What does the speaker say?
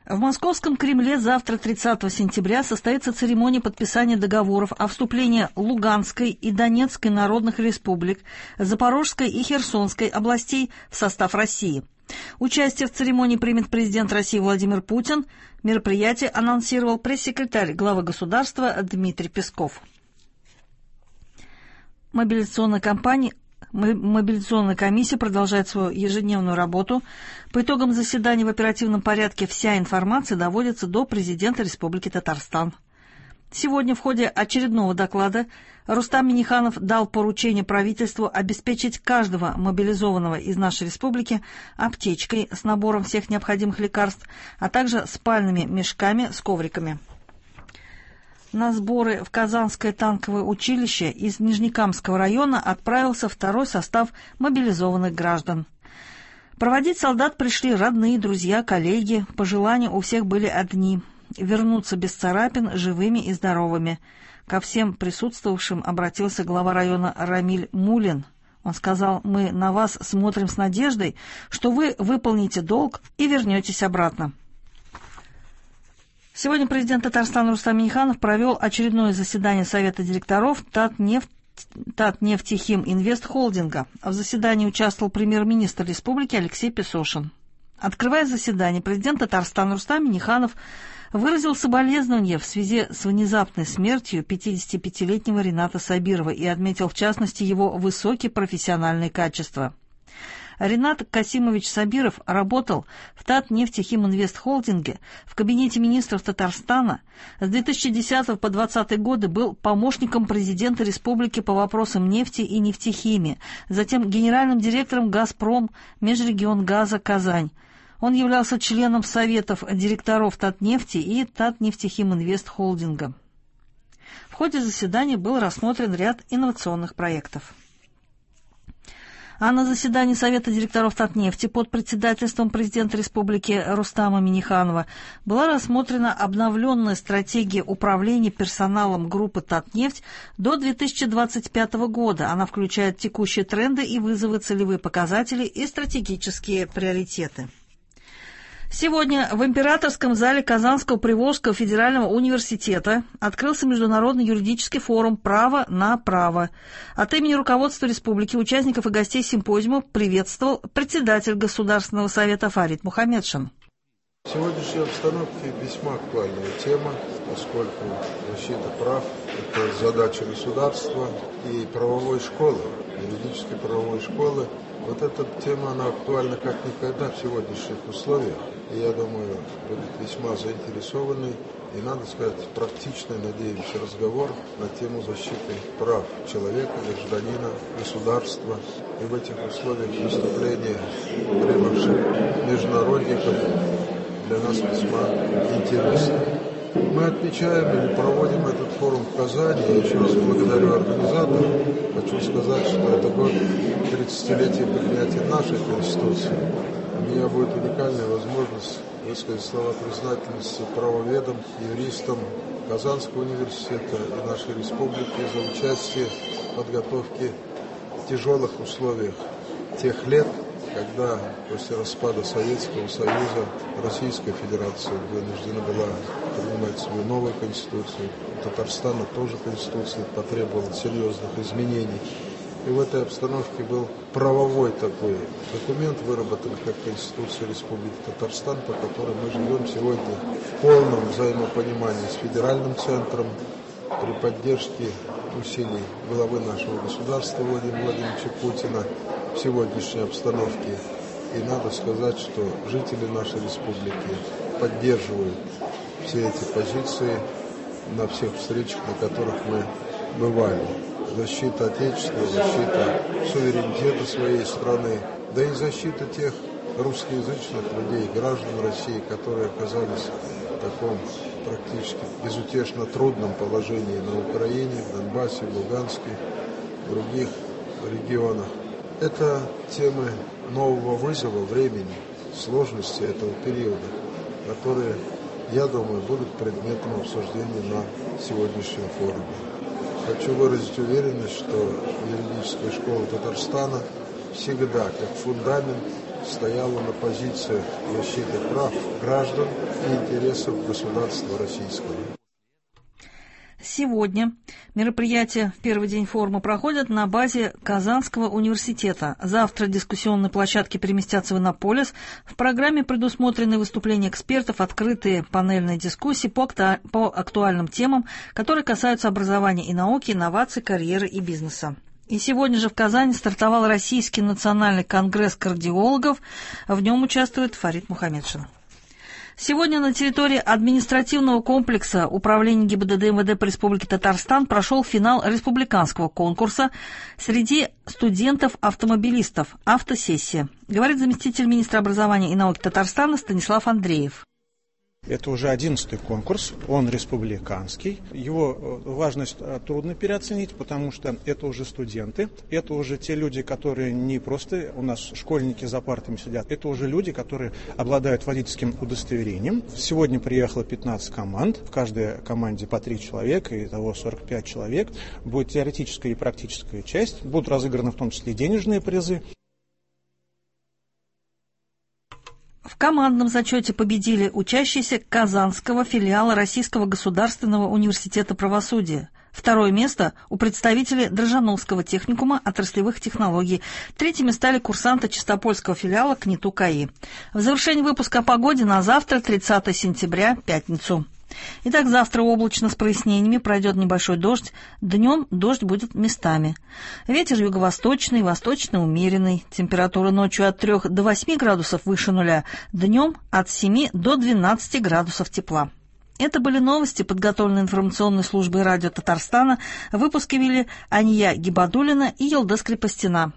В Московском Кремле завтра, 30 сентября, состоится церемония подписания договоров о вступлении Луганской и Донецкой народных республик, Запорожской и Херсонской областей в состав России. Участие в церемонии примет президент России Владимир Путин. Мероприятие анонсировал пресс-секретарь главы государства Дмитрий Песков. Мобилизационная комиссия продолжает свою ежедневную работу. По итогам заседания в оперативном порядке вся информация доводится до президента Республики Татарстан. Сегодня в ходе очередного доклада Рустам Минниханов дал поручение правительству обеспечить каждого мобилизованного из нашей республики аптечкой с набором всех необходимых лекарств, а также спальными мешками с ковриками. На сборы в Казанское танковое училище из Нижнекамского района отправился второй состав мобилизованных граждан. Проводить солдат пришли родные, друзья, коллеги. Пожелания у всех были одни – вернуться без царапин, живыми и здоровыми. Ко всем присутствовавшим обратился глава района Рамиль Мулин. Он сказал: «Мы на вас смотрим с надеждой, что вы выполните долг и вернетесь обратно». Сегодня президент Татарстана Рустам Минниханов провел очередное заседание Совета директоров Татнефтехим Инвест Холдинга. В заседании участвовал премьер-министр республики Алексей Песошин. Открывая заседание, президент Татарстана Рустам Минниханов выразил соболезнования в связи с внезапной смертью 55-летнего Рената Сабирова и отметил в частности его высокие профессиональные качества. Ренат Касимович Сабиров работал в Татнефтехим Инвест Холдинге в кабинете министров Татарстана. С 2010 по 2020 годы был помощником президента республики по вопросам нефти и нефтехимии, затем генеральным директором «Газпром» Межрегионгаза Казань. Он являлся членом советов директоров Татнефти и Татнефтехим Инвест Холдинга. В ходе заседания был рассмотрен ряд инновационных проектов. А на заседании Совета директоров Татнефти под председательством президента республики Рустама Минниханова была рассмотрена обновленная стратегия управления персоналом группы Татнефть до 2025 года. Она включает текущие тренды и вызовы, целевые показатели и стратегические приоритеты. Сегодня в Императорском зале Казанского Приволжского федерального университета открылся Международный юридический форум «Право на право». От имени руководства республики, участников и гостей симпозиума приветствовал председатель Государственного совета Фарид Мухаммедшин. В сегодняшней обстановке весьма актуальная тема, поскольку защита прав – это задача государства и правовой школы, юридической правовой школы. Вот эта тема, она актуальна как никогда в сегодняшних условиях. И я думаю, будет весьма заинтересованный и, надо сказать, практичный, надеемся, разговор на тему защиты прав человека, гражданина, государства. И в этих условиях выступления прибывших международников для нас весьма интересно. Мы отмечаем или проводим этот форум в Казани. Я еще раз благодарю организаторов. Хочу сказать, что это год 30-летия принятия нашей Конституции. У меня будет уникальная возможность высказать слова признательности правоведам, юристам Казанского университета и нашей республики за участие в подготовке в тяжелых условиях тех лет, когда после распада Советского Союза Российская Федерация вынуждена была принимать свою новую Конституцию. У Татарстана тоже Конституция потребовала серьезных изменений. И в этой обстановке был правовой такой документ выработан, как Конституция Республики Татарстан, по которой мы живем сегодня в полном взаимопонимании с федеральным центром при поддержке усилий главы нашего государства Владимира Владимировича Путина в сегодняшней обстановке. И надо сказать, что жители нашей республики поддерживают все эти позиции на всех встречах, на которых мы бывали. Защита Отечества, защита суверенитета своей страны, да и защита тех русскоязычных людей, граждан России, которые оказались в таком практически безутешно трудном положении на Украине, в Донбассе, в Луганске, в других регионах. Это темы нового вызова времени, сложности этого периода, которые, я думаю, будут предметом обсуждения на сегодняшнем форуме. Хочу выразить уверенность, что юридическая школа Татарстана всегда, как фундамент, стояла на позиции защиты прав граждан и интересов государства российского. Сегодня мероприятия в первый день форума проходят на базе Казанского университета. Завтра дискуссионные площадки переместятся в Иннополис. В программе предусмотрены выступления экспертов, открытые панельные дискуссии по актуальным темам, которые касаются образования и науки, инноваций, карьеры и бизнеса. И сегодня же в Казани стартовал Российский национальный конгресс кардиологов. В нем участвует Фарид Мухамедшин. Сегодня на территории административного комплекса Управления ГИБДД МВД по Республике Татарстан прошел финал республиканского конкурса среди студентов-автомобилистов «Автосессия», говорит заместитель министра образования и науки Татарстана Станислав Андреев. Это уже 11-й конкурс, он республиканский. Его важность трудно переоценить, потому что это уже студенты, это уже те люди, которые не просто у нас школьники за партами сидят, это уже люди, которые обладают водительским удостоверением. Сегодня приехало 15 команд, в каждой команде по 3 человека, итого 45 человек. Будет теоретическая и практическая часть, будут разыграны в том числе и денежные призы. В командном зачете победили учащиеся Казанского филиала Российского государственного университета правосудия. Второе место у представителей Дрожжановского техникума отраслевых технологий. Третьими стали курсанты Чистопольского филиала КНИТУ КАИ. В завершении выпуска о погоде на завтра, 30 сентября, пятницу. Итак, завтра облачно с прояснениями, пройдет небольшой дождь. Днем дождь будет местами. Ветер юго-восточный, восточный умеренный. Температура ночью от 3 до 8 градусов выше нуля. Днем от 7 до 12 градусов тепла. Это были новости, подготовленные информационной службой радио Татарстана. В выпуске вели Ания Гибадуллина и Елдес Крепостина.